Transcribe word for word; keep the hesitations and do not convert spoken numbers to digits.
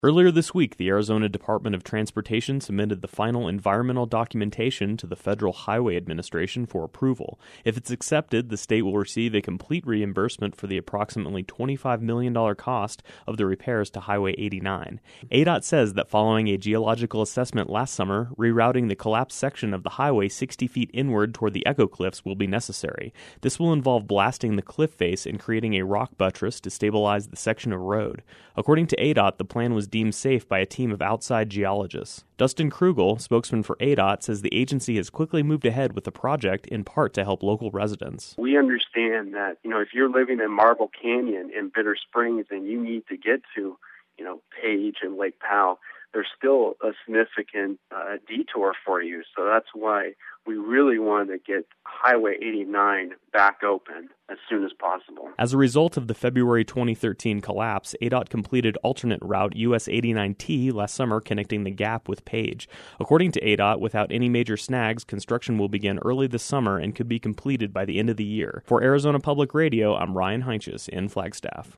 Earlier this week, the Arizona Department of Transportation submitted the final environmental documentation to the Federal Highway Administration for approval. If it's accepted, the state will receive a complete reimbursement for the approximately twenty-five million dollars cost of the repairs to Highway eighty-nine. A D O T says that following a geological assessment last summer, rerouting the collapsed section of the highway sixty feet inward toward the Echo Cliffs will be necessary. This will involve blasting the cliff face and creating a rock buttress to stabilize the section of road. According to A D O T, the plan was deemed safe by a team of outside geologists. Dustin Krugel, spokesman for A D O T, says the agency has quickly moved ahead with the project in part to help local residents. We understand that, you know, if you're living in Marble Canyon in Bitter Springs and you need to get to, you know, Page and Lake Powell, there's still a significant uh, detour for you. So that's why we really want to get Highway eighty-nine back open as soon as possible. As a result of the February twenty thirteen collapse, A D O T completed alternate route U S eighty-nine T last summer connecting the Gap with Page. According to A D O T, without any major snags, construction will begin early this summer and could be completed by the end of the year. For Arizona Public Radio, I'm Ryan Heinches in Flagstaff.